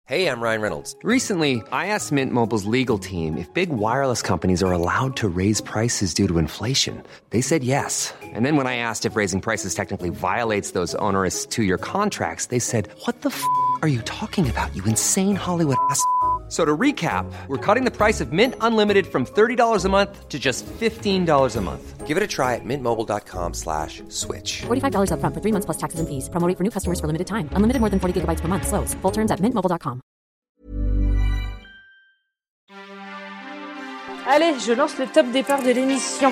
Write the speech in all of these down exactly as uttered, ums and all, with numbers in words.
Hey, I'm Ryan Reynolds. Recently, I asked Mint Mobile's legal team if big wireless companies are allowed to raise prices due to inflation. They said yes. And then when I asked if raising prices technically violates those onerous two-year contracts, they said, "What the f*** are you talking about, you insane Hollywood ass?" So to recap, we're cutting the price of Mint Unlimited from thirty dollars a month to just fifteen dollars a month. Give it a try at mintmobile.com slash switch. forty-five dollars up front for three months plus taxes and fees. Promo rate for new customers for limited time. Unlimited more than forty gigabytes per month. Slows full terms at mint mobile dot com. Allez, je lance le top départ de l'émission.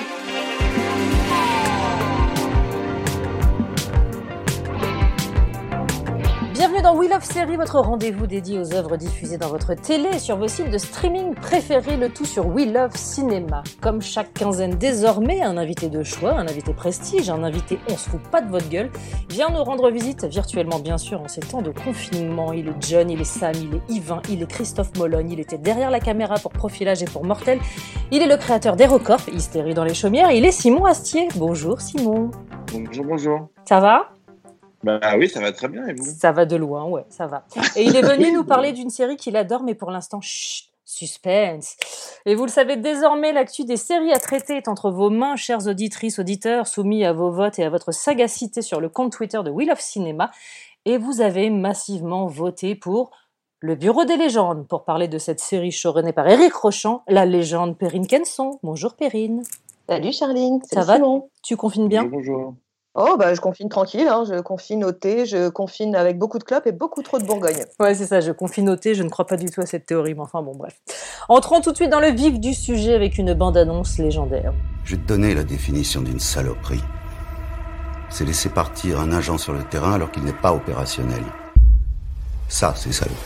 Bienvenue dans We Love Série, votre rendez-vous dédié aux œuvres diffusées dans votre télé et sur vos sites de streaming préférés, le tout sur We Love Cinéma. Comme chaque quinzaine désormais, un invité de choix, un invité prestige, un invité on se fout pas de votre gueule, vient nous rendre visite, virtuellement bien sûr, en ces temps de confinement. Il est John, il est Sam, il est Yvain, il est Christophe Mologne, il était derrière la caméra pour Profilage et pour Mortel. Il est le créateur d'Hérocorp, Hystérie dans les chaumières, il est Simon Astier. Bonjour Simon. Bonjour, bonjour. Ça va ? Bah oui, ça va très bien, et vous ? Ça va de loin, ouais, ça va. Et il est venu nous parler d'une série qu'il adore, mais pour l'instant, chut, suspense. Et vous le savez désormais, l'actu des séries à traiter est entre vos mains, chères auditrices, auditeurs, soumis à vos votes et à votre sagacité sur le compte Twitter de We Love Cinéma. Et vous avez massivement voté pour le Bureau des légendes, pour parler de cette série showrunnée par Éric Rochant, la légende Perrine Kenson. Bonjour Perrine. Salut Charline, ça va ? Tu confines bien ? Bonjour, bonjour. Oh, bah, je confine tranquille, hein. Je confine au thé, je confine avec beaucoup de clopes et beaucoup trop de Bourgogne. Ouais, c'est ça, je confine au thé, je ne crois pas du tout à cette théorie, mais enfin bon, bref. Entrons tout de suite dans le vif du sujet avec une bande-annonce légendaire. Je vais te donner la définition d'une saloperie. C'est laisser partir un agent sur le terrain alors qu'il n'est pas opérationnel. Ça, c'est salaud.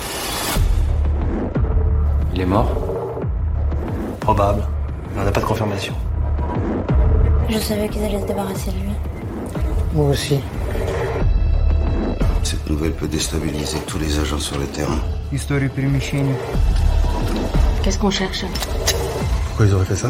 Il est mort ? Probable. Mais on n'a pas de confirmation. Je savais qu'ils allaient se débarrasser de lui. Moi aussi. Cette nouvelle peut déstabiliser tous les agents sur le terrain. Histoire перемещения. Qu'est-ce qu'on cherche ? Pourquoi ils auraient fait ça ?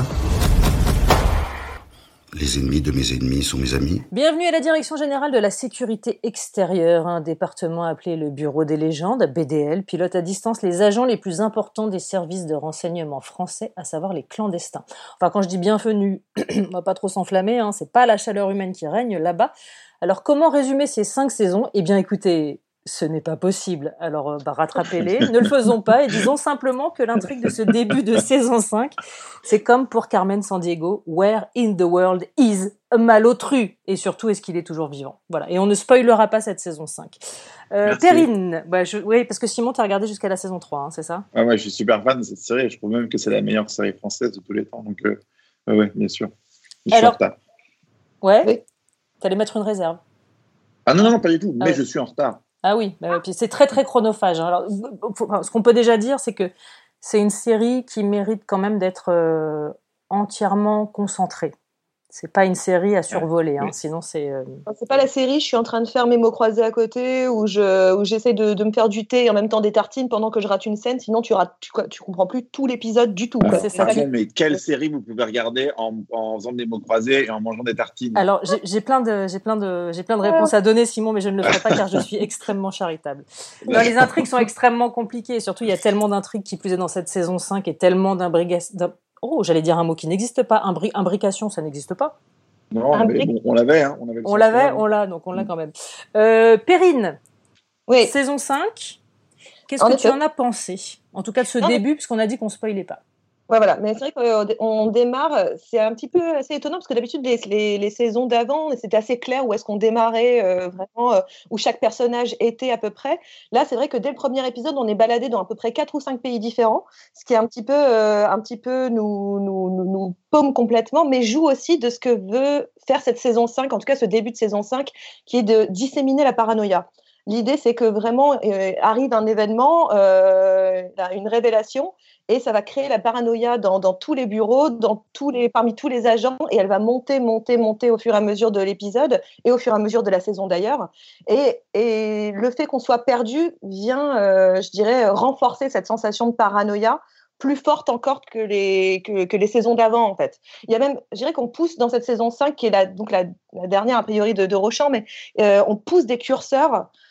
Les ennemis de mes ennemis sont mes amis. Bienvenue à la Direction Générale de la Sécurité Extérieure, un département appelé le Bureau des légendes, B D L, pilote à distance les agents les plus importants des services de renseignement français, à savoir les clandestins. Enfin, quand je dis bienvenue, on va pas trop s'enflammer, hein, c'est pas la chaleur humaine qui règne là-bas. Alors, comment résumer ces cinq saisons ? Eh bien, écoutez, ce n'est pas possible. Alors, bah, rattrapez-les, ne le faisons pas et disons simplement que l'intrigue de ce début de saison cinq, c'est comme pour Carmen Sandiego, Where in the world is a malotru ? Et surtout, est-ce qu'il est toujours vivant ? Voilà. Et on ne spoilera pas cette saison cinq. Euh, Perrine, bah, je, oui, parce que Simon, t'as regardé jusqu'à la saison trois, hein, c'est ça ? Ah ouais, je suis super fan de cette série. Je trouve même que c'est la meilleure série française de tous les temps. Donc, euh, ouais, ouais, bien sûr. Je suis Alors, en retard. Ouais Oui. T'allais mettre une réserve ? Ah non, non, non, pas du tout. Ah mais ouais. je suis en retard. Ah oui, bah, puis c'est très très chronophage. Hein. Alors, enfin, ce qu'on peut déjà dire, c'est que c'est une série qui mérite quand même d'être euh, entièrement concentrée. C'est pas une série à survoler, hein, oui. Sinon c'est... Euh... C'est pas la série, je suis en train de faire mes mots croisés à côté, où, je, où j'essaie de, de me faire du thé et en même temps des tartines pendant que je rate une scène, sinon tu, rates, tu, tu comprends plus tout l'épisode du tout. Quoi. C'est ça. Pardon, mais quelle série vous pouvez regarder en, en faisant des mots croisés et en mangeant des tartines ? Alors, j'ai, j'ai, plein de, j'ai, plein de, j'ai plein de réponses à donner, Simon, mais je ne le ferai pas car je suis extrêmement charitable. Non, les intrigues sont extrêmement compliquées, et surtout, il y a tellement d'intrigues qui plus est dans cette saison cinq et tellement d'imbrications... Oh, j'allais dire un mot qui n'existe pas. Imbri- imbrication, ça n'existe pas. Non, mais bon, on l'avait. Hein, on avait on l'avait, on l'a, donc on l'a quand même. Euh, Perrine, oui. Saison cinq, qu'est-ce en que effet. tu en as pensé ? En tout cas de ce non, début, puisqu'on a dit qu'on ne spoilait pas. Ouais, voilà. Mais c'est vrai qu'on démarre, c'est un petit peu assez étonnant parce que d'habitude, les, les, les saisons d'avant, c'était assez clair où est-ce qu'on démarrait euh, vraiment, euh, où chaque personnage était à peu près. Là, c'est vrai que dès le premier épisode, on est baladé dans à peu près quatre ou cinq pays différents, ce qui est un petit peu, euh, un petit peu nous, nous, nous, nous paume complètement, mais joue aussi de ce que veut faire cette saison cinq, en tout cas ce début de saison cinq, qui est de disséminer la paranoïa. L'idée, c'est que vraiment euh, arrive un événement, euh, une révélation, et ça va créer la paranoïa dans, dans tous les bureaux, dans tous les, parmi tous les agents, et elle va monter, monter, monter au fur et à mesure de l'épisode, et au fur et à mesure de la saison d'ailleurs. Et, et le fait qu'on soit perdu vient, euh, je dirais, renforcer cette sensation de paranoïa, plus forte encore que les, que, que les saisons d'avant, en fait. Il y a même, je dirais qu'on pousse dans cette saison cinq, qui est la, donc la, la dernière, a priori, de, de Rochant, mais euh, on pousse des curseurs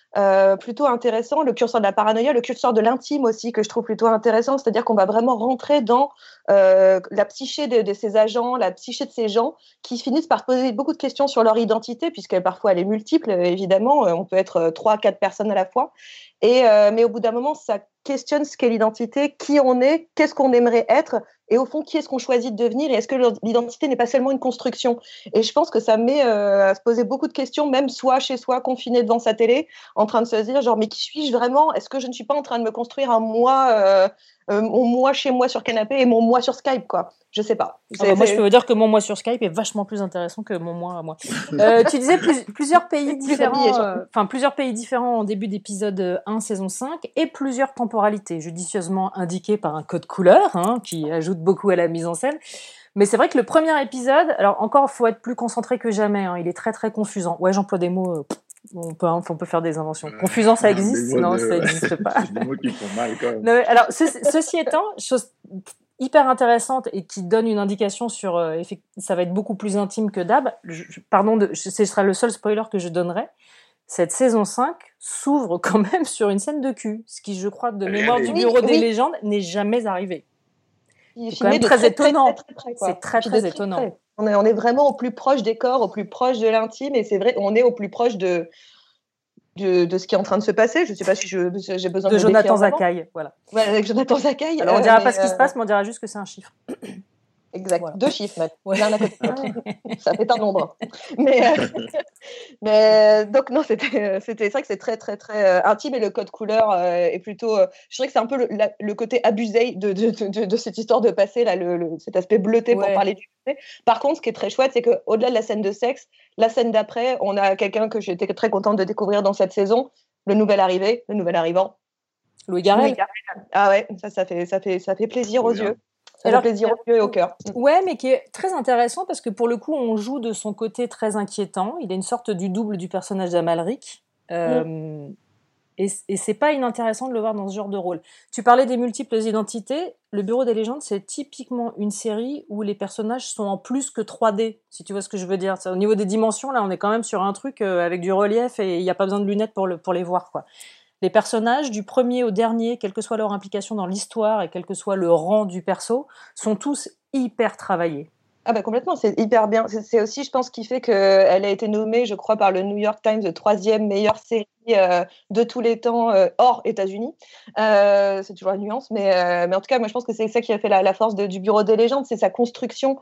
euh, plutôt intéressant, le curseur de la paranoïa, le curseur de l'intime aussi, que je trouve plutôt intéressant, c'est-à-dire qu'on va vraiment rentrer dans euh, la psyché de, de ces agents, la psyché de ces gens qui finissent par poser beaucoup de questions sur leur identité, puisque parfois elle est multiple, évidemment, on peut être trois, quatre personnes à la fois, et, euh, mais au bout d'un moment, ça questionne ce qu'est l'identité, qui on est, qu'est-ce qu'on aimerait être, et au fond, qui est-ce qu'on choisit de devenir, et est-ce que l'identité n'est pas seulement une construction. Et je pense que ça met euh, à se poser beaucoup de questions, même soi, chez soi, confiné devant sa télé, en train de se dire, genre, mais qui suis-je vraiment? Est-ce que je ne suis pas en train de me construire un moi, euh, euh, mon moi chez moi sur canapé et mon moi sur Skype, quoi? Je sais pas. Ah bah moi, je peux vous dire que mon moi sur Skype est vachement plus intéressant que mon moi à moi. Euh, tu disais plus, plusieurs pays différents, enfin euh, plusieurs pays différents en début d'épisode un, saison cinq, et plusieurs temporalités, judicieusement indiquées par un code couleur, hein, qui ajoute beaucoup à la mise en scène. Mais c'est vrai que le premier épisode, alors encore, faut être plus concentré que jamais. Hein, il est très très confusant. Ouais, j'emploie des mots. Euh, On peut, on peut faire des inventions. Confusant, ça existe? Non, de... ça n'existe pas. C'est des mots qui font mal, quand même. Non, alors, ce, ceci étant, chose hyper intéressante et qui donne une indication sur... Euh, ça va être beaucoup plus intime que d'hab. Je, pardon, de, ce sera le seul spoiler que je donnerai. Cette saison cinq s'ouvre quand même sur une scène de cul, ce qui, je crois, de mémoire oui, du Bureau oui. des légendes, n'est jamais arrivé. C'est quand même très, très étonnant. Très, très, très, très, c'est très, très, très étonnant. Très. On est, on est vraiment au plus proche des corps, au plus proche de l'intime, et c'est vrai, on est au plus proche de, de, de ce qui est en train de se passer. Je ne sais pas si je, j'ai besoin de, de Jonathan Zakaï, voilà. Ouais, avec Jonathan Zakaï. Alors on ne dira euh, pas ce qui euh... se passe, mais on dira juste que c'est un chiffre. Exact, voilà. Deux chiffres même. Ouais. L'un à côté de l'autre. Ça fait un nombre. Mais, euh, mais donc non, c'était, c'était c'est vrai que c'est très très très euh, intime, et le code couleur euh, est plutôt. Euh, je dirais que c'est un peu le, la, le côté abusé de, de, de, de cette histoire de passer là, le, le, cet aspect bleuté ouais. pour parler du passé. Par contre, ce qui est très chouette, c'est que au-delà de la scène de sexe, la scène d'après, on a quelqu'un que j'étais très contente de découvrir dans cette saison, le nouvel arrivé, le nouvel arrivant. Louis Garrel. Louis Garrel. Ah ouais, ça ça fait ça fait ça fait plaisir aux yeux. Ça Alors, fait plaisir aux yeux et au cœur. Ouais, mais qui est très intéressant parce que pour le coup, on joue de son côté très inquiétant. Il est une sorte du double du personnage d'Amalric. Euh, mm. Et, et c'est pas inintéressant de le voir dans ce genre de rôle. Tu parlais des multiples identités. Le Bureau des légendes, c'est typiquement une série où les personnages sont en plus que trois D, si tu vois ce que je veux dire. Au niveau des dimensions, là, on est quand même sur un truc avec du relief et il n'y a pas besoin de lunettes pour, le, pour les voir, quoi. Les personnages, du premier au dernier, quelle que soit leur implication dans l'histoire et quel que soit le rang du perso, sont tous hyper travaillés. Ah bah complètement, c'est hyper bien. C'est, c'est aussi, je pense, qui fait qu'elle a été nommée, je crois, par le New York Times troisième meilleure série euh, de tous les temps euh, hors États-Unis. Euh, c'est toujours la nuance, mais, euh, mais en tout cas, moi, je pense que c'est ça qui a fait la, la force de, du Bureau des légendes, c'est sa construction,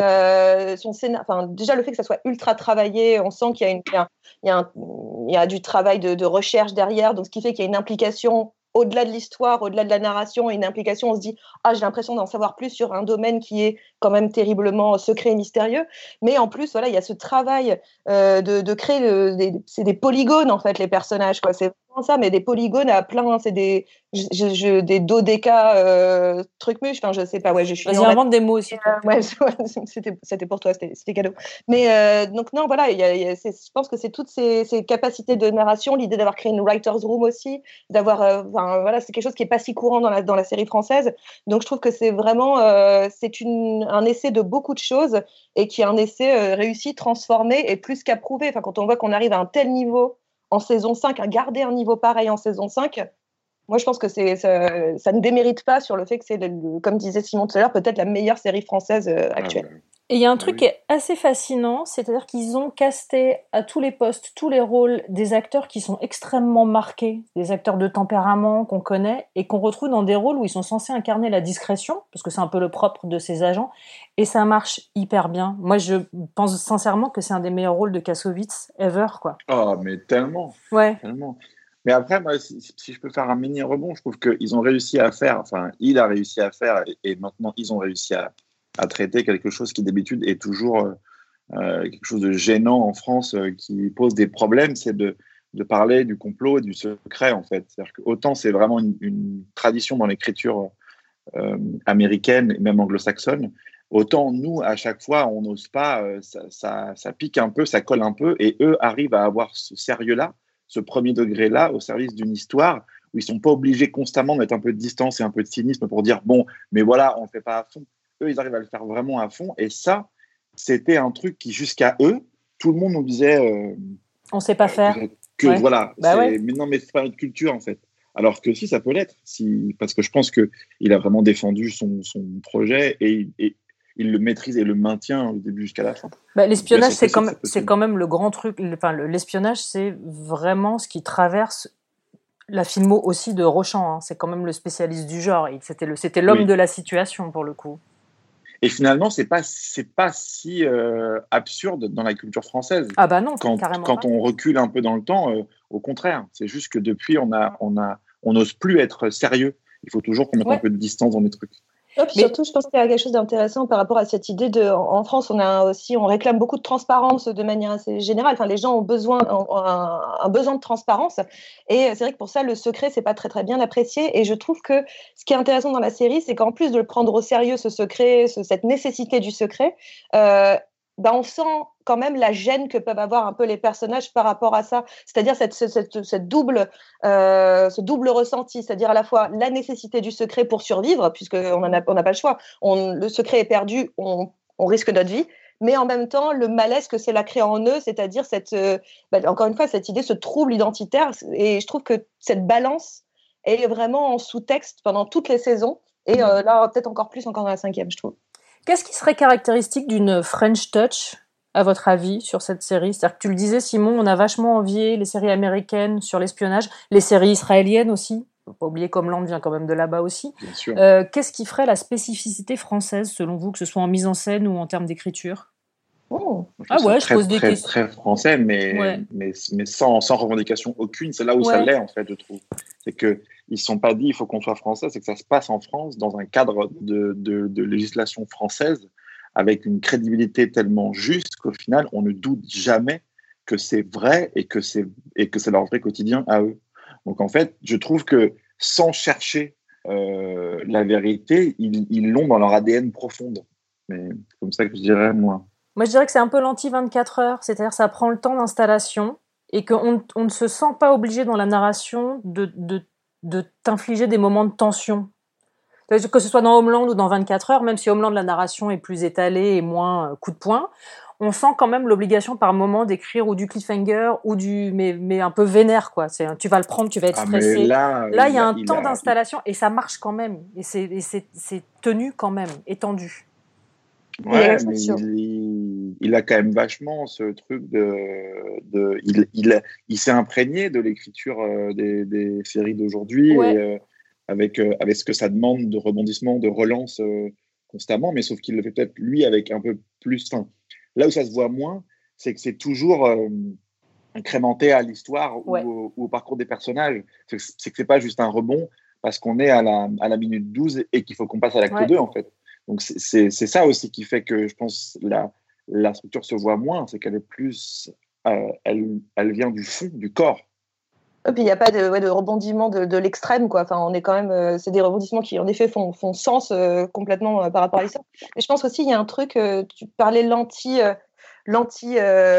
euh, son scénar. Enfin, déjà le fait que ça soit ultra travaillé, on sent qu'il y a une, il y a, il y a, un, il y a du travail de, de recherche derrière, donc ce qui fait qu'il y a une implication. Au-delà de l'histoire, au-delà de la narration, une implication, on se dit « Ah, j'ai l'impression d'en savoir plus sur un domaine qui est quand même terriblement secret et mystérieux. » Mais en plus, voilà, il y a ce travail euh, de, de créer, le, des, c'est des polygones, en fait, les personnages, quoi. C'est vraiment ça, mais des polygones à plein, c'est des, je, je, des dodéca euh, trucs muches, enfin, je sais pas, ouais, je suis... Vas-y, invente des mots aussi. Euh, ouais, c'était, c'était pour toi, c'était, c'était cadeau. Mais euh, donc, non, voilà, il y a, il y a, c'est, je pense que c'est toutes ces, ces capacités de narration, l'idée d'avoir créé une writer's room aussi, d'avoir... Euh, Enfin, voilà, c'est quelque chose qui n'est pas si courant dans la, dans la série française. Donc, je trouve que c'est vraiment euh, c'est une, un essai de beaucoup de choses et qui est un essai euh, réussi, transformé et plus qu'approuvé. Enfin, quand on voit qu'on arrive à un tel niveau en saison cinq, à garder un niveau pareil en saison cinq, moi, je pense que c'est, ça, ça ne démérite pas sur le fait que c'est, le, comme disait Simon tout à l'heure, peut-être la meilleure série française euh, actuelle. Ah ouais. Et il y a un truc qui est assez fascinant, c'est-à-dire qu'ils ont casté à tous les postes, tous les rôles, des acteurs qui sont extrêmement marqués, des acteurs de tempérament qu'on connaît et qu'on retrouve dans des rôles où ils sont censés incarner la discrétion, parce que c'est un peu le propre de ces agents, et ça marche hyper bien. Moi, je pense sincèrement que c'est un des meilleurs rôles de Kassovitz ever, quoi. Oh, mais tellement, ouais. tellement. Mais après, moi, si, si je peux faire un mini rebond, je trouve qu'ils ont réussi à faire, enfin, il a réussi à faire, et, et maintenant, ils ont réussi à à traiter quelque chose qui d'habitude est toujours euh, quelque chose de gênant en France, euh, qui pose des problèmes, c'est de, de parler du complot et du secret, en fait. C'est-à-dire que autant c'est vraiment une, une tradition dans l'écriture euh, américaine et même anglo-saxonne, autant nous, à chaque fois, on n'ose pas, euh, ça, ça, ça pique un peu, ça colle un peu, et eux arrivent à avoir ce sérieux-là, ce premier degré-là, au service d'une histoire où ils ne sont pas obligés constamment de mettre un peu de distance et un peu de cynisme pour dire « bon, mais voilà, on ne le fait pas à fond ». Eux, ils arrivent à le faire vraiment à fond. Et ça, c'était un truc qui, jusqu'à eux, tout le monde nous disait... Euh, on ne sait pas faire. Que, que Ouais. voilà, Bah c'est, ouais. mais non, mais c'est pas notre culture en fait. Alors que si, ça peut l'être, si, parce que je pense qu'il a vraiment défendu son, son projet et, et il le maîtrise et le maintient du début jusqu'à la fin. Bah, l'espionnage, Donc, c'est c'est quand, possible, même, c'est c'est possible. quand même le grand truc. le- Enfin, le- l'espionnage, c'est vraiment ce qui traverse la filmo aussi de Rochant. Hein. C'est quand même le spécialiste du genre. Il- C'était, le, c'était l'homme Oui. de la situation, pour le coup. Et finalement, c'est pas, c'est pas si euh, absurde dans la culture française. Ah bah non, Quand, carrément quand pas. on recule un peu dans le temps, euh, au contraire, c'est juste que depuis, on a, on a, on n'ose plus être sérieux. Il faut toujours qu'on mette Ouais. un peu de distance dans les trucs. Et puis Mais- surtout, je pense qu'il y a quelque chose d'intéressant par rapport à cette idée de, en en France, on a aussi, on réclame beaucoup de transparence de manière assez générale. Enfin, les gens ont besoin, ont un, un besoin de transparence. Et c'est vrai que pour ça, le secret, c'est pas très très bien apprécié. Et je trouve que ce qui est intéressant dans la série, c'est qu'en plus de le prendre au sérieux, ce secret, ce- cette nécessité du secret, euh, bah, on sent quand même la gêne que peuvent avoir un peu les personnages par rapport à ça. C'est-à-dire cette, cette, cette, cette double, euh, ce double ressenti, c'est-à-dire à la fois la nécessité du secret pour survivre, puisqu'on n'a on n'a pas le choix. On, le secret est perdu, on, on risque notre vie, mais en même temps, le malaise que cela crée en eux, c'est-à-dire cette, euh, bah, encore une fois, cette idée, ce trouble identitaire. Et je trouve que cette balance est vraiment en sous-texte pendant toutes les saisons. Et euh, là, peut-être encore plus encore dans la cinquième, je trouve. Qu'est-ce qui serait caractéristique d'une French touch, à votre avis, sur cette série ? C'est-à-dire que tu le disais, Simon, on a vachement envié les séries américaines sur l'espionnage, les séries israéliennes aussi. Faut pas oublier qu'Homeland vient quand même de là-bas aussi. Bien sûr. Euh, qu'est-ce qui ferait la spécificité française, selon vous, que ce soit en mise en scène ou en termes d'écriture ? Oh. Ah ouais, je très, pose des très, questions. Très français, mais, Ouais. mais, mais sans, sans revendication aucune. C'est là où ça Ouais. l'est, en fait, je trouve. C'est qu'ils ne se sont pas dit il faut qu'on soit français, c'est que ça se passe en France, dans un cadre de, de, de législation française, avec une crédibilité tellement juste qu'au final, on ne doute jamais que c'est vrai et que c'est, et que c'est leur vrai quotidien à eux. Donc, en fait, je trouve que sans chercher euh, la vérité, ils, ils l'ont dans leur A D N profonde. Mais c'est comme ça que je dirais, moi. Moi, je dirais que c'est un peu l'anti vingt-quatre heures, c'est-à-dire que ça prend le temps d'installation et qu'on on ne se sent pas obligé dans la narration de, de, de t'infliger des moments de tension. Que ce soit dans Homeland ou dans vingt-quatre heures, même si Homeland, la narration est plus étalée et moins euh, coup de poing, on sent quand même l'obligation par moment d'écrire ou du cliffhanger ou du mais, mais un peu vénère, quoi. C'est, tu vas le prendre, tu vas être Ah, mais stressé. là, Là, il y a il a- un il temps a- d'installation et ça marche quand même. Et c'est, et c'est, c'est tenu quand même, étendu. Il y a Ouais, quelque mais chose sur- il, il a quand même vachement ce truc de. de il, il, a- il s'est imprégné de l'écriture euh, des, des séries d'aujourd'hui Ouais. et, euh, avec, euh, avec ce que ça demande de rebondissement, de relance euh, constamment, mais sauf qu'il le fait peut-être lui avec un peu plus. Enfin, là où ça se voit moins, c'est que c'est toujours euh, incrémenté à l'histoire Ouais. ou, au, ou au parcours des personnages. C'est, que- c'est que c'est pas juste un rebond parce qu'on est à la, à la minute douze et qu'il faut qu'on passe à l'acte Ouais. deux, en fait. Donc c'est, c'est, c'est ça aussi qui fait que je pense la, la structure se voit moins, c'est qu'elle est plus, euh, elle, elle vient du fond, du corps. Et puis il n'y a pas de, ouais, de rebondissement de, de l'extrême, quoi. Enfin, on est quand même, euh, c'est des rebondissements qui en effet font, font sens euh, complètement euh, par rapport à l'histoire. Mais je pense aussi il y a un truc, euh, tu parlais de l'anti, euh, l'anti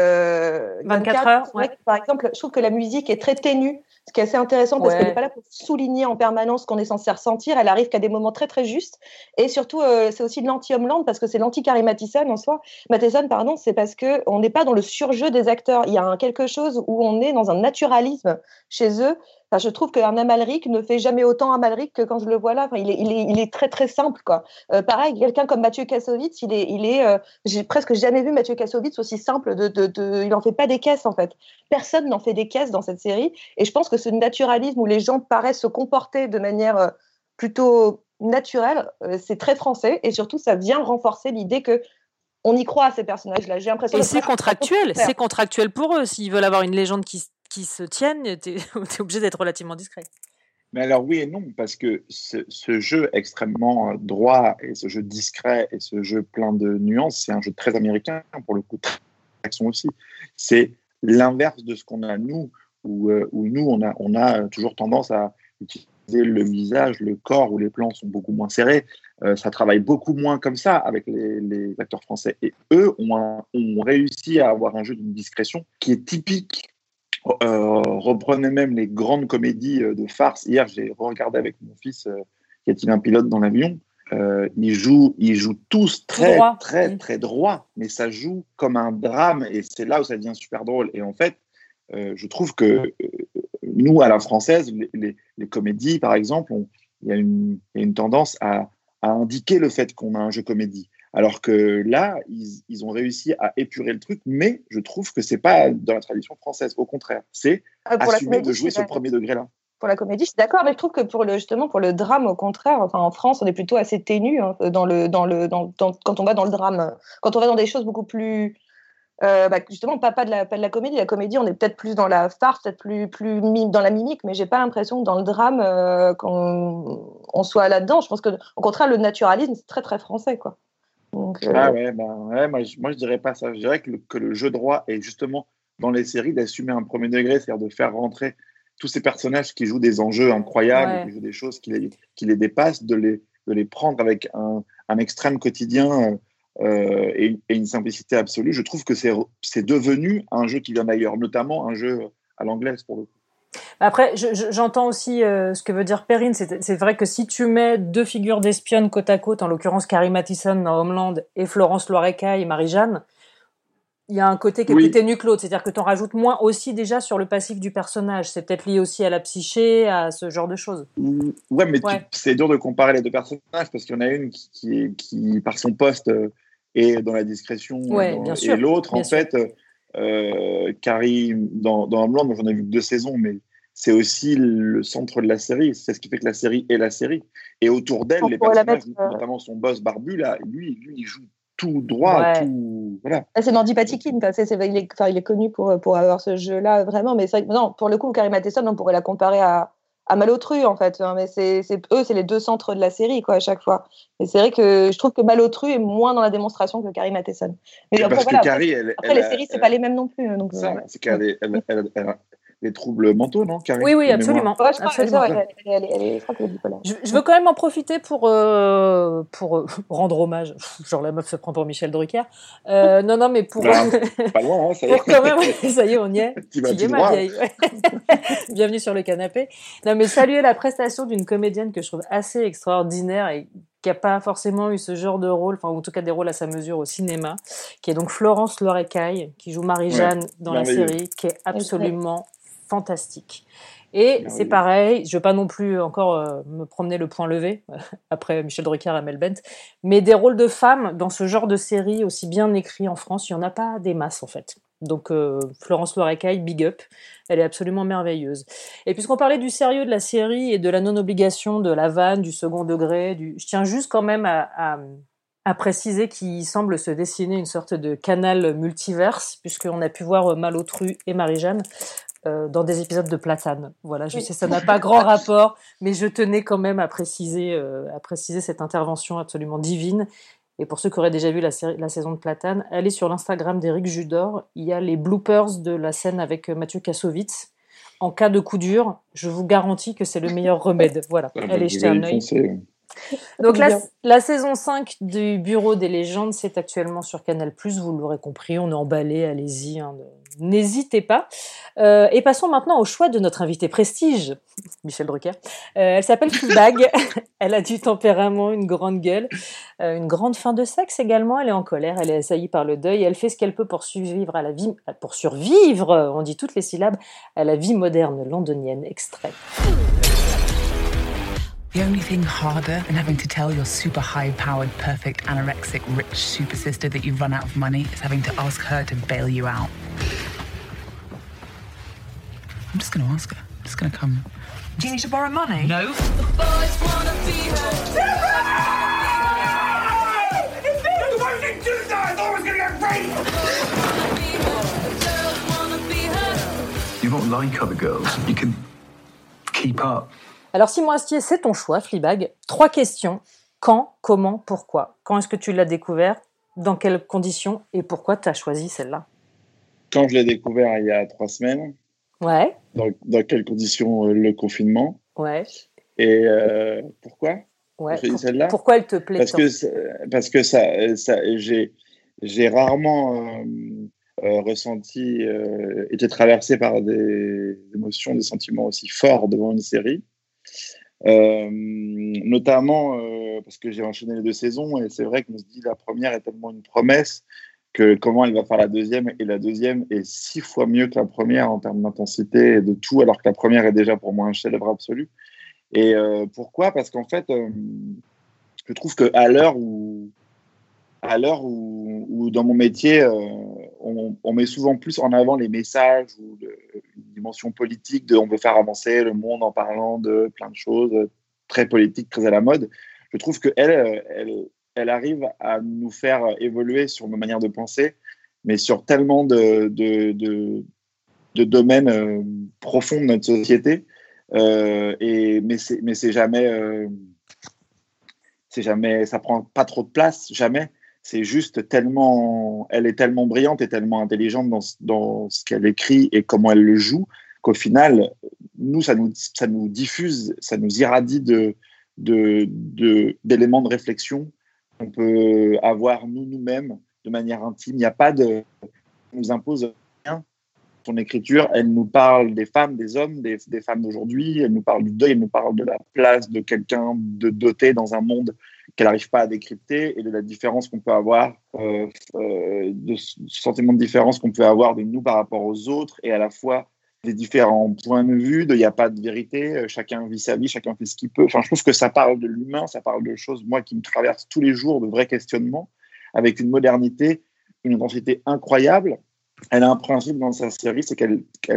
euh, vingt-quatre heures, C'est vrai ouais. que, par exemple, je trouve que la musique est très ténue, ce qui est assez intéressant parce Ouais. qu'elle n'est pas là pour souligner en permanence ce qu'on est censé ressentir. Elle arrive qu'à des moments très très justes. Et surtout, euh, c'est aussi de l'anti-Homeland parce que c'est l'anti-Carrie Mathison en soi. Mathison, pardon, c'est parce que on n'est pas dans le surjeu des acteurs. Il y a un, quelque chose où on est dans un naturalisme chez eux. Enfin, je trouve qu'un Amalric ne fait jamais autant Amalric que quand je le vois là. Enfin, il, est, il, est, il est très très simple, quoi. Euh, pareil, quelqu'un comme Mathieu Kassovitz, il est, il est, euh, j'ai presque jamais vu Mathieu Kassovitz aussi simple. De, de, de, il en fait pas des caisses en fait. Personne n'en fait des caisses dans cette série. Et je pense que ce naturalisme où les gens paraissent se comporter de manière euh, plutôt naturelle, euh, c'est très français. Et surtout, ça vient renforcer l'idée que on y croit à ces personnages-là. J'ai l'impression. Et de c'est presque- contractuel, c'est contractuel pour eux. S'ils veulent avoir une légende qui, qui se tienne, t'es, t'es obligé d'être relativement discret. Mais alors oui et non, parce que ce, ce jeu extrêmement euh, droit et ce jeu discret et ce jeu plein de nuances, c'est un jeu très américain pour le coup, très action aussi. C'est l'inverse de ce qu'on a nous, où, euh, où nous on a, on a toujours tendance à utiliser le visage, le corps, où les plans sont beaucoup moins serrés. Euh, ça travaille beaucoup moins comme ça avec les, les acteurs français. Et eux ont, un, ont réussi à avoir un jeu d'une discrétion qui est typique. Euh, reprenez même les grandes comédies de farce. Hier, j'ai regardé avec mon fils euh, Y a-t-il un pilote dans l'avion. Euh, ils, jouent, ils jouent tous très, droit. très, Mmh. très droit, mais ça joue comme un drame et c'est là où ça devient super drôle. Et en fait, euh, je trouve que euh, nous, à la française, les, les, les comédies, par exemple, il y, y a une tendance à, à indiquer le fait qu'on a un jeu comédie. Alors que là, ils, ils ont réussi à épurer le truc, mais je trouve que c'est pas dans la tradition française. Au contraire, c'est Ah, pour la assumer comédie, de jouer c'est ce premier degré-là. Pour la comédie, je suis d'accord, mais je trouve que pour le, justement, pour le drame, au contraire, enfin, en France, on est plutôt assez ténu hein, dans le, dans le, dans, dans, quand on va dans le drame. Quand on va dans des choses beaucoup plus. Euh, bah, justement, pas, pas, de la, pas de la comédie. La comédie, on est peut-être plus dans la farce, peut-être plus, plus mime, dans la mimique, mais j'ai pas l'impression que dans le drame, euh, qu'on on soit là-dedans. Je pense que, au contraire, le naturalisme, c'est très, très français, quoi. Donc, euh... Ah ouais, bah, ouais moi, je, moi je dirais pas ça. Je dirais que le, que le jeu de roi est justement dans les séries d'assumer un premier degré, c'est-à-dire de faire rentrer tous ces personnages qui jouent des enjeux incroyables, ouais. qui jouent des choses qui les, qui les dépassent, de les, de les prendre avec un, un extrême quotidien euh, et, et une simplicité absolue. Je trouve que c'est, c'est devenu un jeu qui vient d'ailleurs, notamment un jeu à l'anglaise pour le coup. Après, je, je, j'entends aussi euh, ce que veut dire Perrine. C'est, c'est vrai que si tu mets deux figures d'espionnes côte à côte, en l'occurrence Carrie Mathison dans Homeland et Florence Loirecaille et Marie-Jeanne, il y a un côté qui est oui. plus ténu que l'autre. C'est-à-dire que tu en rajoutes moins aussi déjà sur le passif du personnage. C'est peut-être lié aussi à la psyché, à ce genre de choses. Ouais, mais ouais. Tu, c'est dur de comparer les deux personnages parce qu'il y en a une qui, qui, qui par son poste, est dans la discrétion ouais, dans, bien et sûr, l'autre, bien en sûr. fait... Euh, Carrie dans, dans Homeland, moi j'en ai vu que deux saisons, mais c'est aussi le centre de la série. C'est ce qui fait que la série est la série. Et autour d'elle, on les personnages, mettre, notamment son boss barbu, là, lui, lui, il joue tout droit, ouais. tout. Voilà. C'est Mandy Patinkin, c'est, c'est, il, est, enfin, il est connu pour, pour avoir ce jeu-là, vraiment. Mais c'est, non, pour le coup, Carrie Mathison, on pourrait la comparer à, à Malotru, en fait. Hein, mais c'est, c'est, eux, c'est les deux centres de la série, quoi, à chaque fois. Et c'est vrai que je trouve que Malotru est moins dans la démonstration que Carrie Mathison. Mais après, parce voilà, que Carrie, après, elle, après elle les a, séries, c'est elle, pas les mêmes non plus. Donc, ça, ouais. c'est qu'elle elle, elle, elle, elle a des troubles mentaux, non, Carrie? Oui, oui, absolument. Ouais, je crois, absolument. Ça, ouais, elle, elle, elle, elle, je crois qu'elle est bipolaire. Je, je veux quand même en profiter pour, euh, pour euh, rendre hommage. Genre, la meuf se prend pour Michel Drucker. Euh, non, non, mais pour. Bah, pas loin, hein, ça y est. Pour quand même. Ça y est, on y est. Tu vas y es, ma vieille. Bienvenue sur le canapé. Non, mais saluer la prestation d'une comédienne que je trouve assez extraordinaire et qui n'a pas forcément eu ce genre de rôle, enfin, en tout cas des rôles à sa mesure au cinéma, qui est donc Florence Loirecaille, qui joue Marie-Jeanne ouais, dans la série, qui est absolument fantastique. Et non, c'est oui. pareil, je ne veux pas non plus encore euh, me promener le poing levé, après Michel Drucker et Mel Bent, mais des rôles de femmes dans ce genre de série aussi bien écrits en France, il n'y en a pas des masses en fait. Donc euh, Florence Loirecaille, big up, elle est absolument merveilleuse. Et puisqu'on parlait du sérieux de la série et de la non-obligation de la vanne, du second degré, du... je tiens juste quand même à, à, à préciser qu'il semble se dessiner une sorte de canal multiverse, puisqu'on a pu voir Malotru et Marie-Jeanne Euh, dans des épisodes de Platane. Voilà, je oui. sais, ça n'a pas grand rapport, mais je tenais quand même à préciser, euh, à préciser cette intervention absolument divine. Et pour ceux qui auraient déjà vu la, série, la saison de Platane, allez sur l'Instagram d'Éric Judor, il y a les bloopers de la scène avec Mathieu Kassovitz. En cas de coup dur, je vous garantis que c'est le meilleur remède. Voilà, ah, allez jeter un œil. Donc la, la saison cinq du Bureau des légendes, c'est actuellement sur Canal plus, vous l'aurez compris, on est emballé, allez-y, hein, n'hésitez pas. Euh, et passons maintenant au choix de notre invité prestige, Michel Drucker. Euh, elle s'appelle Fleabag, elle a du tempérament, une grande gueule, euh, une grande faim de sexe également, elle est en colère, elle est assaillie par le deuil, elle fait ce qu'elle peut pour survivre à la vie, pour survivre, on dit toutes les syllabes, à la vie moderne londonienne. Extrait. The only thing harder than having to tell your super high-powered, perfect, anorexic, rich super sister that you've run out of money is having to ask her to bail you out. I'm just going to ask her. I'm just going to come. Do you need to borrow money? No. The boys want to be her. It's me! Why did you do that? I thought I was going to get raped! Girls want to be her. You're not like other girls. You can keep up. Alors Simon Astier, c'est ton choix, Fleabag. Trois questions. Quand, comment, pourquoi? Quand est-ce que tu l'as découvert? Dans quelles conditions? Et pourquoi tu as choisi celle-là? Quand je l'ai découvert il y a trois semaines. Ouais. Dans, dans quelles conditions? Le confinement. Ouais. Et euh, pourquoi? Ouais. Pour, celle-là pourquoi elle te plaît Parce tant? que, parce que ça, ça, j'ai, j'ai rarement euh, euh, ressenti, euh, été traversé par des émotions, des sentiments aussi forts devant une série. Euh, notamment euh, parce que j'ai enchaîné les deux saisons et c'est vrai qu'on se dit la première est tellement une promesse que comment elle va faire la deuxième, et la deuxième est six fois mieux que la première en termes d'intensité et de tout, alors que la première est déjà pour moi un chef-d'œuvre absolu. Et euh, pourquoi ? Parce qu'en fait, euh, je trouve qu'à l'heure où, à l'heure où, où dans mon métier, euh, on, on met souvent plus en avant les messages ou le, une dimension politique de on veut faire avancer le monde en parlant de plein de choses très politiques, très à la mode. Je trouve qu'elle, elle, elle arrive à nous faire évoluer sur nos manières de penser, mais sur tellement de, de, de, de domaines euh, profonds de notre société. Euh, et, mais, c'est, mais c'est jamais, euh, c'est jamais, ça prend pas trop de place, jamais. C'est juste tellement, elle est tellement brillante et tellement intelligente dans, dans ce qu'elle écrit et comment elle le joue, qu'au final, nous, ça nous, ça nous diffuse, ça nous irradie de, de, de, d'éléments de réflexion qu'on peut avoir nous, nous-mêmes, de manière intime. Il n'y a pas de, elle nous impose rien. Son écriture, elle nous parle des femmes, des hommes, des, des femmes d'aujourd'hui, elle nous parle du deuil, elle nous parle de la place de quelqu'un de doté dans un monde qu'elle n'arrive pas à décrypter et de la différence qu'on peut avoir, euh, euh, de ce sentiment de différence qu'on peut avoir de nous par rapport aux autres, et à la fois des différents points de vue, il n'y a pas de vérité, chacun vit sa vie, chacun fait ce qu'il peut. Enfin, je trouve que ça parle de l'humain, ça parle de choses, moi, qui me traversent tous les jours, de vrais questionnements, avec une modernité, une intensité incroyable. Elle a un principe dans sa série, c'est qu'elle, qu'elle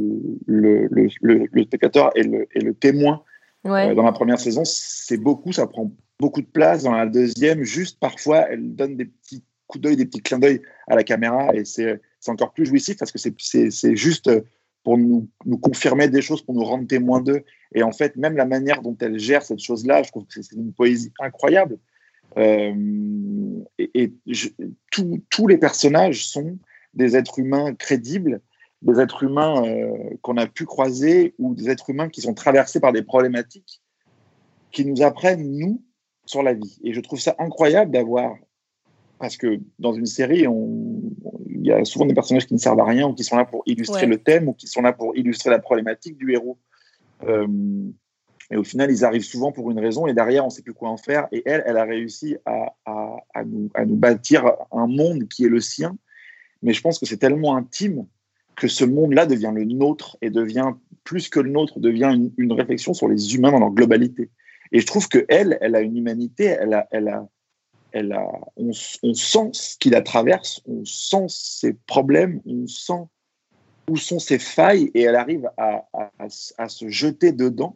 le, le, le, le spectateur est le, est le témoin. Ouais. Euh, dans la première saison, c'est beaucoup, ça prend beaucoup de place. Dans la deuxième, juste parfois, elle donne des petits coups d'œil, des petits clins d'œil à la caméra, et c'est, c'est encore plus jouissif parce que c'est, c'est, c'est juste pour nous, nous confirmer des choses, pour nous rendre témoins d'eux. Et en fait, même la manière dont elle gère cette chose-là, je trouve que c'est une poésie incroyable. Euh, et et je, tout, tous les personnages sont des êtres humains crédibles, des êtres humains euh, qu'on a pu croiser, ou des êtres humains qui sont traversés par des problématiques qui nous apprennent, nous, sur la vie. Et je trouve ça incroyable d'avoir, parce que dans une série, on, il y a souvent des personnages qui ne servent à rien, ou qui sont là pour illustrer ouais. le thème, ou qui sont là pour illustrer la problématique du héros. Euh, et au final, ils arrivent souvent pour une raison, et derrière, on ne sait plus quoi en faire. Et elle, elle a réussi à, à, à, nous, à nous bâtir un monde qui est le sien. Mais je pense que c'est tellement intime que ce monde-là devient le nôtre, et devient, plus que le nôtre, devient une, une réflexion sur les humains dans leur globalité. Et je trouve qu'elle, elle a une humanité, elle a, elle a, elle a, on, on sent ce qui la traverse, on sent ses problèmes, on sent où sont ses failles, et elle arrive à, à, à, à se jeter dedans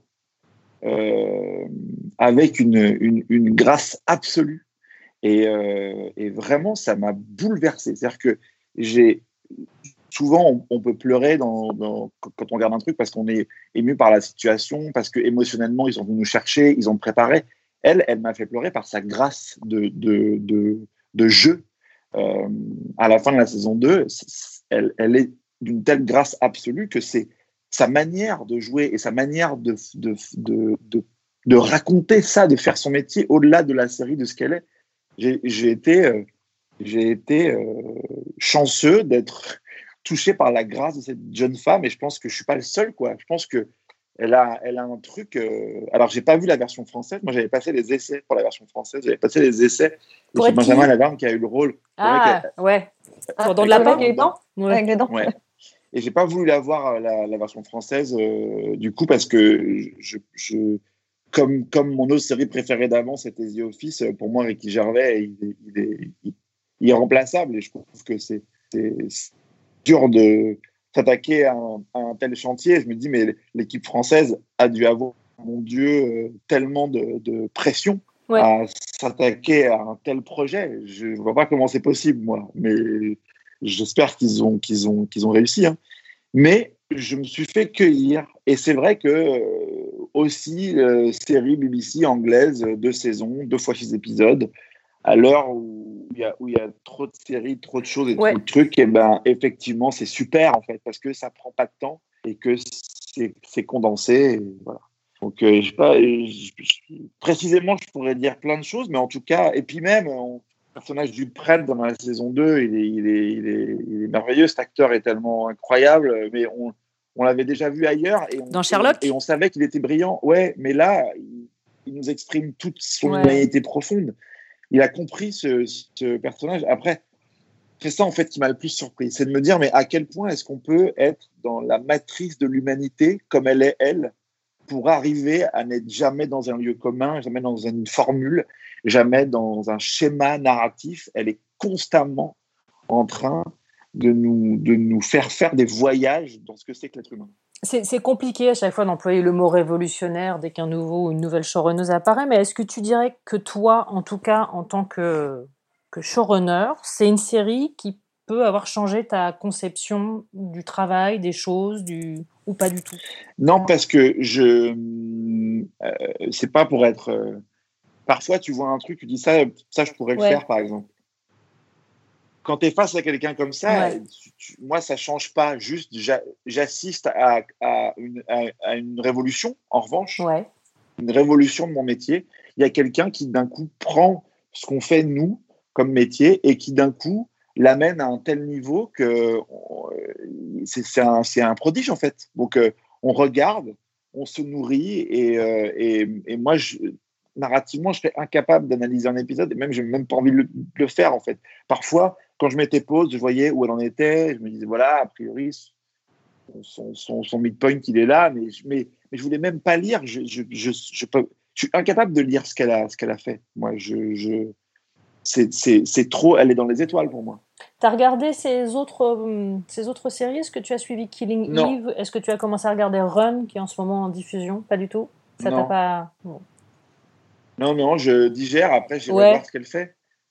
euh, avec une, une, une grâce absolue. Et, euh, et vraiment, ça m'a bouleversé. C'est-à-dire que j'ai souvent on, on peut pleurer dans, dans, quand on regarde un truc parce qu'on est ému par la situation, parce que émotionnellement ils sont venus nous chercher, ils ont préparé. Elle, elle m'a fait pleurer par sa grâce de, de, de, de jeu. Euh, à la fin de la saison deux, elle, elle est d'une telle grâce absolue que c'est sa manière de jouer et sa manière de, de, de, de, de raconter ça, de faire son métier au-delà de la série, de ce qu'elle est. J'ai, j'ai été... Euh, J'ai été euh, chanceux d'être touché par la grâce de cette jeune femme, et je pense que je ne suis pas le seul, quoi. Je pense qu'elle a, elle a un truc... Euh... Alors, je n'ai pas vu la version française. Moi, j'avais passé les essais pour la version française. J'avais passé les essais. Et c'est Benjamin Lavergne qui a eu le rôle. Ah, ouais. Pour Dans de la part. Avec les dents. Ouais. Avec les dents. Ouais. Et je n'ai pas voulu la voir, la, la version française, euh, du coup, parce que je... je comme, comme mon autre série préférée d'avant, c'était The Office, pour moi, Ricky Gervais, il est... Il est il... irremplaçable, et je trouve que c'est, c'est, c'est dur de s'attaquer à un, à un tel chantier. Je me dis, mais l'équipe française a dû avoir, mon Dieu, tellement de, de pression ouais. à s'attaquer à un tel projet. Je ne vois pas comment c'est possible, moi, mais j'espère qu'ils ont, qu'ils ont, qu'ils ont réussi. Hein. Mais je me suis fait cueillir, et c'est vrai que euh, aussi, euh, série B B C anglaise, deux saisons, deux fois six épisodes, à l'heure où il y a, où il y a trop de séries, trop de choses et ouais. trop de trucs, et ben effectivement, c'est super en fait, parce que ça prend pas de temps et que c'est, c'est condensé. Et voilà. Donc, euh, je sais pas, je, je, précisément, je pourrais dire plein de choses, mais en tout cas, et puis même, on, le personnage du prêtre dans la saison deux, il est, il est, il est, il est merveilleux. Cet acteur est tellement incroyable, mais on, on l'avait déjà vu ailleurs. Et on, dans Sherlock et on savait qu'il était brillant. Ouais, mais là, il, il nous exprime toute son ouais. humanité profonde. Il a compris ce, ce personnage. Après, c'est ça en fait qui m'a le plus surpris, c'est de me dire mais à quel point est-ce qu'on peut être dans la matrice de l'humanité comme elle est elle, pour arriver à n'être jamais dans un lieu commun, jamais dans une formule, jamais dans un schéma narratif. Elle est constamment en train de nous, de nous faire faire des voyages dans ce que c'est que l'être humain. C'est, c'est compliqué à chaque fois d'employer le mot révolutionnaire dès qu'un nouveau ou une nouvelle showrunneuse apparaît, mais est-ce que tu dirais que toi, en tout cas, en tant que, que showrunner, c'est une série qui peut avoir changé ta conception du travail, des choses, du... ou pas du tout? Non, parce que je... Euh, c'est pas pour être... Euh... Parfois, tu vois un truc, tu dis ça, ça je pourrais le ouais. faire, par exemple. Quand tu es face à quelqu'un comme ça, ouais. tu, tu, moi, ça ne change pas. Juste, j'a, j'assiste à, à, une, à, à une révolution, en revanche. Ouais. Une révolution de mon métier. Il y a quelqu'un qui, d'un coup, prend ce qu'on fait, nous, comme métier, et qui, d'un coup, l'amène à un tel niveau que euh, c'est, c'est, un, c'est un prodige, en fait. Donc, euh, on regarde, on se nourrit, et, euh, et, et moi, je... narrativement, je serais incapable d'analyser un épisode, et même, je n'ai même pas envie de le, de le faire, en fait. Parfois, quand je mettais pause, je voyais où elle en était, je me disais, voilà, a priori, son, son, son midpoint, il est là, mais, mais, mais je ne voulais même pas lire. Je, je, je, je, peux, je suis incapable de lire ce qu'elle a, ce qu'elle a fait. Moi, je, je, c'est, c'est, c'est trop, elle est dans les étoiles pour moi. Tu as regardé ces autres, ces autres séries? Est-ce que tu as suivi Killing non. Eve? Est-ce que tu as commencé à regarder Run, qui est en ce moment en diffusion? Pas du tout? Ça non. t'a pas... Bon. Non, non, je digère, après, je vais ouais. voir ce qu'elle fait.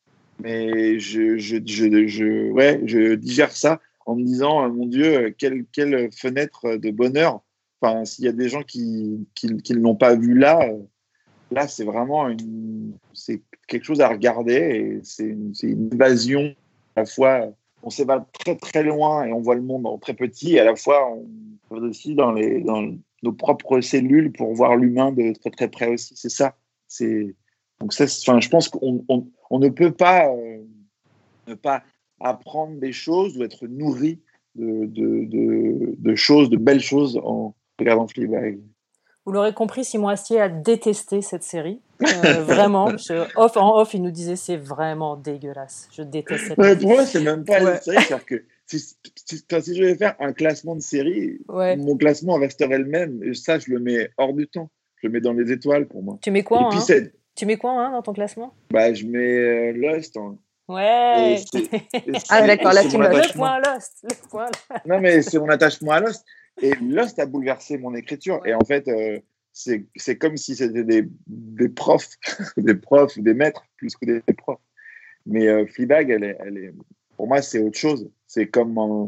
Mais je, je, je, je, ouais, je digère ça en me disant, mon Dieu, quelle, quelle fenêtre de bonheur. Enfin, s'il y a des gens qui, qui, qui ne l'ont pas vu là, là, c'est vraiment une, c'est quelque chose à regarder et c'est une, c'est une évasion. À la fois, on s'évade très, très loin et on voit le monde en très petit, et à la fois, on va aussi dans, les, dans nos propres cellules pour voir l'humain de très, très près aussi. C'est ça. C'est... Donc ça, enfin, je pense qu'on on, on ne peut pas euh, ne pas apprendre des choses ou être nourri de, de, de, de choses, de belles choses en regardant Fleabag. Vous l'aurez compris, Simon Astier a détesté cette série. Euh, vraiment, je, off, en off, il nous disait c'est vraiment dégueulasse. Je déteste cette ouais, série. Pour moi, c'est même pas ouais. une série. C'est-à-dire que si, si, si je devais faire un classement de séries, ouais. mon classement resterait le même. Et ça, je le mets hors du temps. Je le mets dans les étoiles pour moi. Tu mets quoi, et puis, hein c'est... Tu mets quoi hein, dans ton classement? Bah, je mets euh, Lost. Hein. Ouais. Et c'est, et c'est, ah d'accord, là tu le point Lost. Le point Lost. Non mais c'est mon attachement à Lost. Et Lost a bouleversé mon écriture. Ouais. Et en fait, euh, c'est, c'est comme si c'était des, des profs, des profs, des maîtres plus que des, des profs. Mais euh, Fleabag, elle est, elle est, pour moi, c'est autre chose. C'est comme un,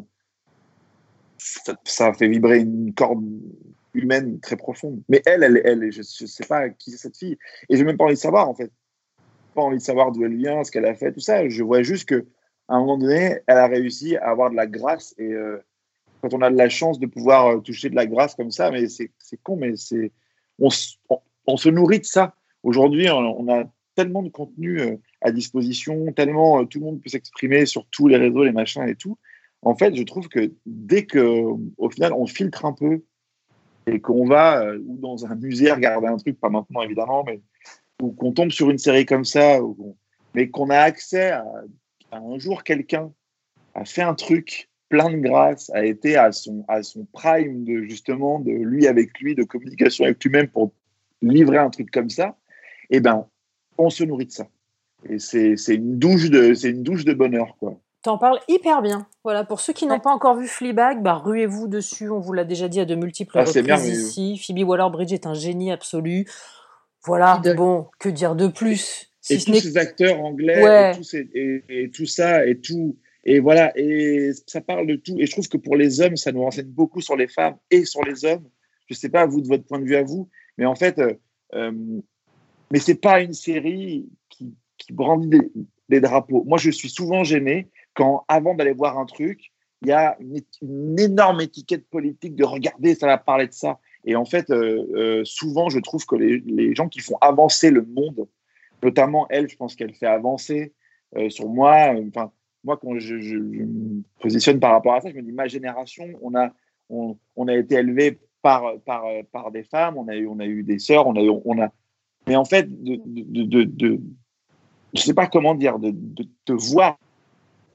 ça, ça fait vibrer une corde humaine très profonde. Mais elle, elle, elle, je ne sais pas qui c'est cette fille. Et je n'ai même pas envie de savoir, en fait. Pas envie de savoir d'où elle vient, ce qu'elle a fait, tout ça. Je vois juste qu'à un moment donné, elle a réussi à avoir de la grâce. Et euh, quand on a de la chance de pouvoir euh, toucher de la grâce comme ça, mais c'est, c'est con, mais c'est, on, on, on se nourrit de ça. Aujourd'hui, on, on a tellement de contenu euh, à disposition, tellement euh, tout le monde peut s'exprimer sur tous les réseaux, les machins et tout. En fait, je trouve que dès qu'au final, on filtre un peu et qu'on va euh, ou dans un musée regarder un truc, pas maintenant évidemment, mais ou qu'on tombe sur une série comme ça, ou qu'on... mais qu'on a accès à, à un jour quelqu'un a fait un truc plein de grâce, a été à son, à son prime de justement de lui avec lui, de communication avec lui-même pour livrer un truc comme ça, et ben on se nourrit de ça. Et c'est, c'est une douche de, c'est une douche de bonheur, quoi. T'en parles hyper bien. Voilà, pour ceux qui n'ont pas encore vu Fleabag, bah, ruez-vous dessus. On vous l'a déjà dit à de multiples ah, reprises ici. Phoebe Waller-Bridge est un génie absolu. Voilà, de... bon, que dire de plus si Et ce tous n'est... ces acteurs anglais, ouais. et, tous ces, et, et tout ça, et tout, et voilà, et ça parle de tout. Et je trouve que pour les hommes, ça nous renseigne beaucoup sur les femmes et sur les hommes. Je sais pas, vous, de votre point de vue à vous, mais en fait, euh, euh, mais c'est pas une série qui, qui brandit des, des drapeaux. Moi, je suis souvent gêné quand, avant d'aller voir un truc, il y a une, une énorme étiquette politique de regarder, ça va parler de ça. Et en fait, euh, euh, souvent, je trouve que les, les gens qui font avancer le monde, notamment elle, je pense qu'elle fait avancer euh, sur moi. Enfin, euh, moi, quand je, je, je me positionne par rapport à ça, je me dis, ma génération, on a, on, on a été élevé par, par, par des femmes, on a eu, on a eu des sœurs, on a, on a. Mais en fait, de, de, de, de, de je sais pas comment dire, de, de te voir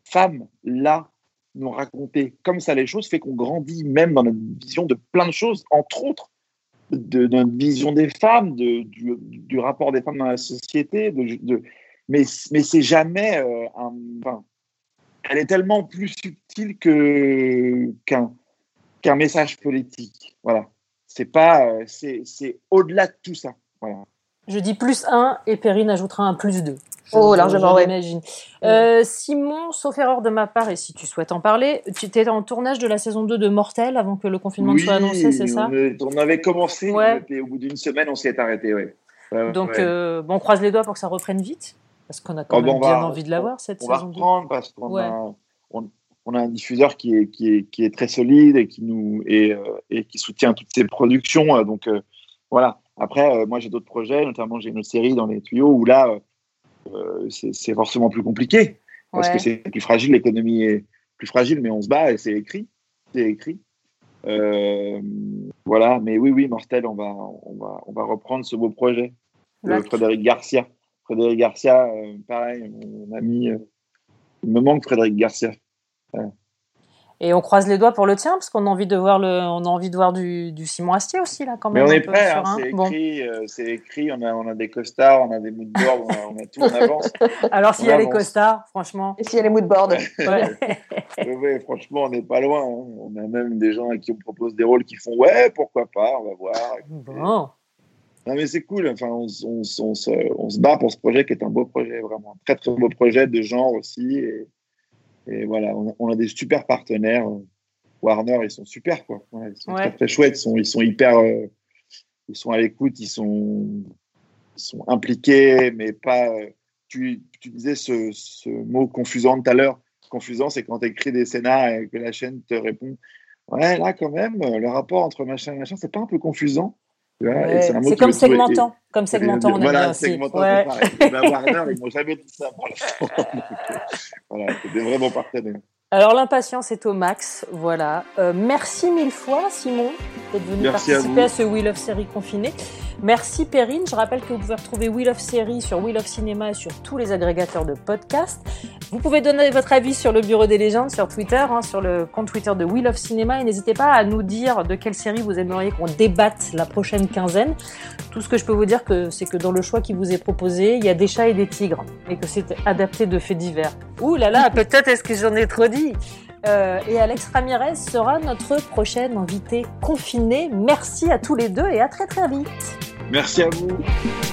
femme là nous raconter comme ça les choses fait qu'on grandit même dans notre vision de plein de choses, entre autres de, de notre vision des femmes, de, du, du rapport des femmes dans la société. De, de, mais, mais c'est jamais euh, un. Enfin, elle est tellement plus subtile que, qu'un, qu'un message politique. Voilà. C'est pas. Euh, c'est, c'est au-delà de tout ça. Voilà. Je dis plus un et Perrine ajoutera un plus deux. Je, oh, largement, oui. J'imagine. Euh, Simon, sauf erreur de ma part, et si tu souhaites en parler, tu étais en tournage de la saison deux de Mortel avant que le confinement oui, soit annoncé, c'est ça ? on, on avait commencé, ouais. on était, au bout d'une semaine, on s'y est arrêté, oui. Ouais, Donc, ouais. Euh, bon, on croise les doigts pour que ça reprenne vite, parce qu'on a quand oh, même bon, bien va, envie de la voir, cette on saison deux. On va reprendre, parce qu'on ouais. a, on, on a un diffuseur qui est, qui est, qui est très solide et qui, nous, et, euh, et qui soutient toutes ces productions, donc euh, voilà. Après, euh, moi, j'ai d'autres projets, notamment j'ai une série dans les tuyaux où là, euh, c'est, c'est forcément plus compliqué parce ouais. que c'est plus fragile, l'économie est plus fragile, mais on se bat et c'est écrit, c'est écrit. Euh, voilà, mais oui, oui, Mortel, on va, on va, on va reprendre ce beau projet de Frédéric Garcia. Frédéric Garcia, euh, pareil, mon ami, euh, il me manque Frédéric Garcia. Ouais. Et on croise les doigts pour le tien, parce qu'on a envie de voir, le, on a envie de voir du, du Simon Astier aussi, là, quand même. Mais on est prêt, hein, un. c'est, bon. écrit, euh, c'est écrit, on a, on a des costards, on a des moodboards, on a, on a tout, on avance. Alors, s'il on y a avance. les costards, franchement. Et s'il y a les moodboards. ouais. ouais, ouais, franchement, on n'est pas loin. Hein. On a même des gens à qui on propose des rôles qui font « Ouais, pourquoi pas, on va voir. » Bon. Non, mais c'est cool. Enfin, on, on, on, on, se, on se bat pour ce projet qui est un beau projet, vraiment. Un très, très beau projet de genre aussi. Et, et voilà, on a, on a des super partenaires. Warner, ils sont super, quoi. Ouais, ils sont ouais. très, très chouettes. Ils sont, ils sont hyper... Euh, ils sont à l'écoute, ils sont, ils sont impliqués, mais pas... Euh, tu, tu disais ce, ce mot confusant tout à l'heure. Confusant, c'est quand tu écris des scénars et que la chaîne te répond « Ouais, là, quand même, le rapport entre machin et machin, c'est pas un peu confusant ?» Ouais, c'est, c'est comme segmentant, et, comme segmentant, on aime voilà, bien aussi. Segmentant, ouais. c'est pareil. Ben, Warner, ils m'ont jamais dit ça pour l'instant. Voilà, c'est des vrais bons partenaires. Alors, l'impatience est au max, voilà. Euh, merci mille fois, Simon, d'être venu merci participer à, à ce We Love Série confiné. Merci, Perrine. Je rappelle que vous pouvez retrouver We Love Série sur We Love Cinéma et sur tous les agrégateurs de podcasts. Vous pouvez donner votre avis sur le Bureau des légendes, sur Twitter, hein, sur le compte Twitter de We Love Cinéma. Et n'hésitez pas à nous dire de quelle série vous aimeriez qu'on débatte la prochaine quinzaine. Tout ce que je peux vous dire, que, c'est que dans le choix qui vous est proposé, il y a des chats et des tigres, et que c'est adapté de faits divers. Ouh là là, peut-être est-ce que j'en ai trop dit. Euh, et Alex Ramirez sera notre prochaine invité confiné. Merci à tous les deux et à très très vite. Merci à vous.